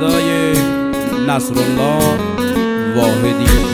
صدای نصرالله واحدی.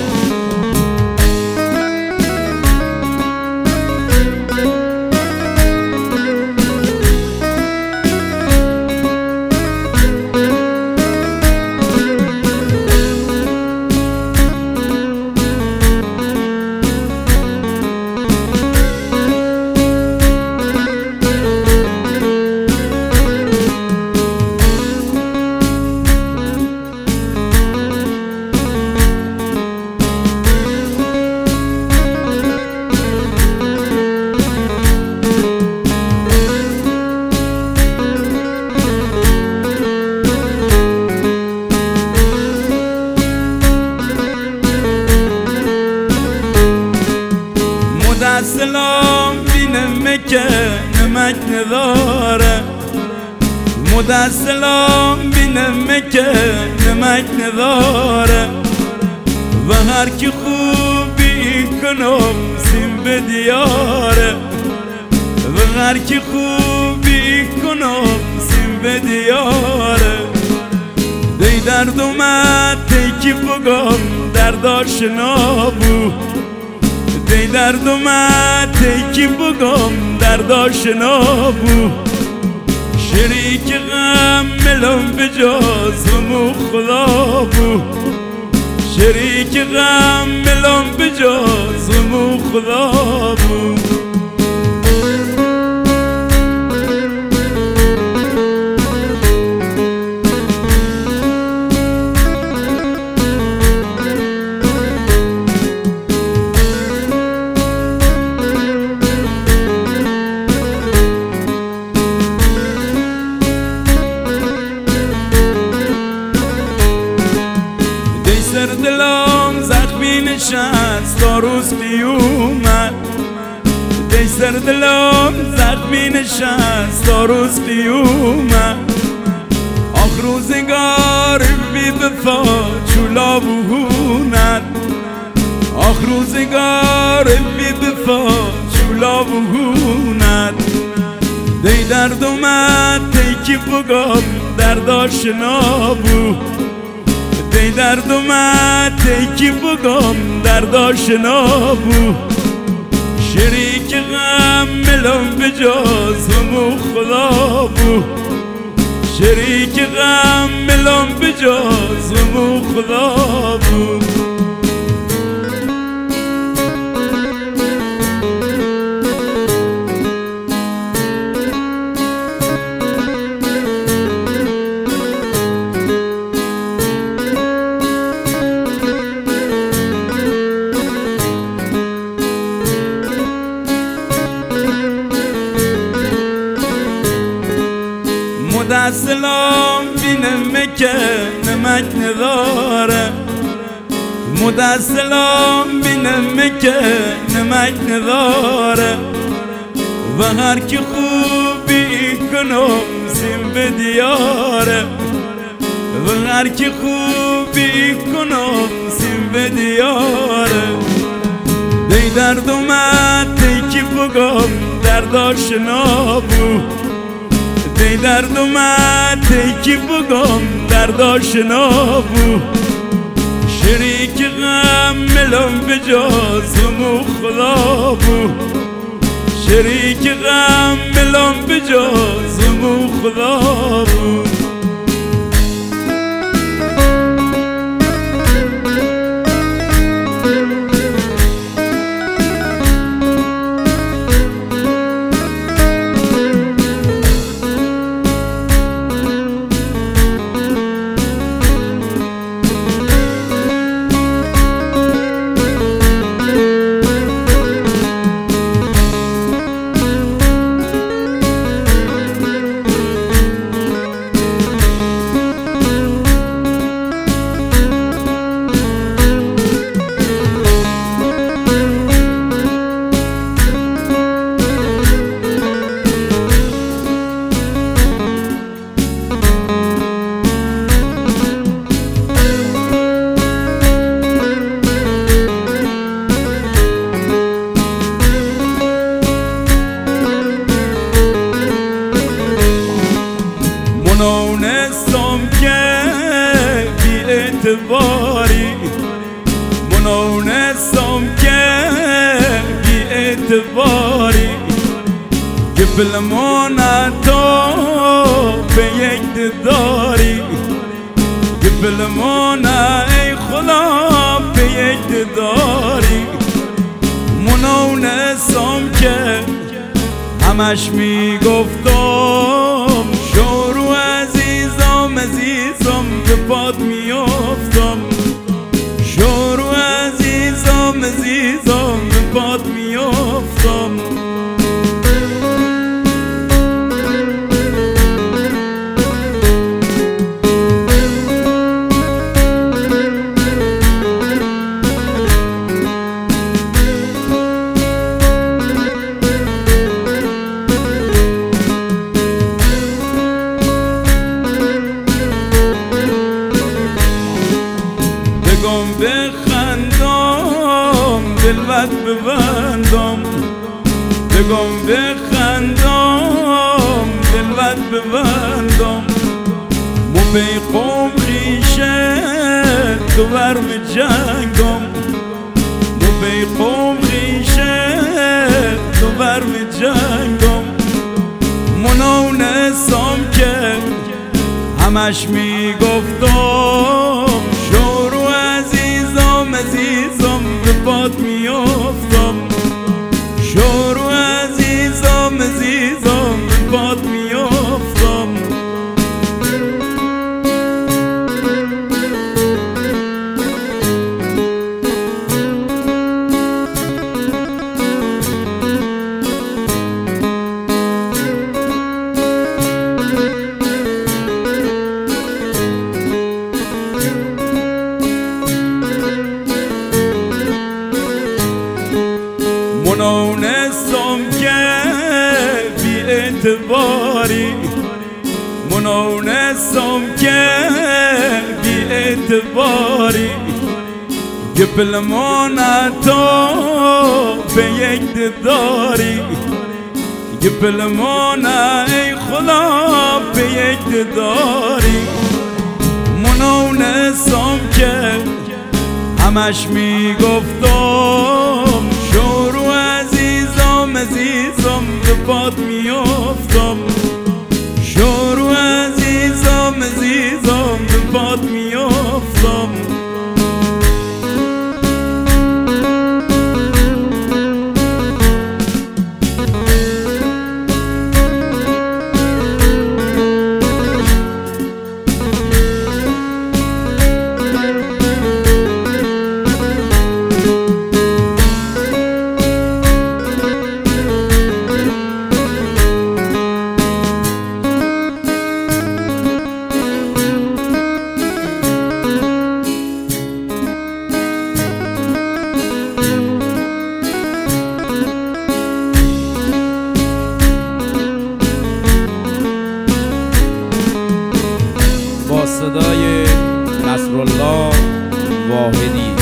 مدسلام بینم که نمک نداره، مدسلام بینم که نمک نداره، و هر کی خوبی کنم سیم به دیاره، و هر کی خوبی کنم سیم به دیاره. دی درد اومد تیکی بگم درداش نابو، دی درد اومد تیکی بگم درداش نابو. شریک غم ملم بجاز غم خدا بو، شریک غم ملم بجاز غم خدا بو. دلم زخمی نشست تا روز قیومت، دی سر دلم زخمی نشست تا روز قیومت. آخ روزگار بی وفا چولا بهونت، آخ روزگار بی وفا چولا بهونت. دی درد اومد تیکی بگم درداش نابو، دی درد اومد تیکی بگم درداش نابو. شریک غم ملم بجاز غم خدا بو، شریک غم ملم بجاز غم خدا بو. مدسلام بینم که نمک نداره، مدسلام بینم که نمک نداره، و هر کی خوبی کنم سیم به دیاره، و هر کی خوبی کنم سیم به دیاره. دی درد اومد تیکی بگم درداش نابو، دی درد اومد تیکی بگم درداش نابو. شریک غم ملم بجاز غم خدا بو، شریک غم ملم بجاز غم خدا بو. اعتباری منونستم که بی اعتباری که بلمانه تو به یک دداری که بلمانه ای خدا به یک دداری منونستم که همش میگفتم شورو عزیزم عزیزم به پات میافتم شورو عزیزم عزیزم به پات میافتم بخندم دلوت ببندم بگم بخندم دلوت ببندم مو بیقوم خیشه تو برم جنگم مو بیقوم خیشه تو برم جنگم منونستم که همش میگفتم شورو عزیزم عزیزم به پات میافتم شورو عزیزم عزیزم به پات میافتم منونستم که بی اعتباری منونستم که بی اعتباری که بلمانه تو به یک دداری که بلمانه ای خدا به یک دداری منونستم که همش میگفتم شورو عزیزم عزیزم به پات میافتم شورو عزیزم عزیزم به پات میافتم با صدای نصرالله واحدی.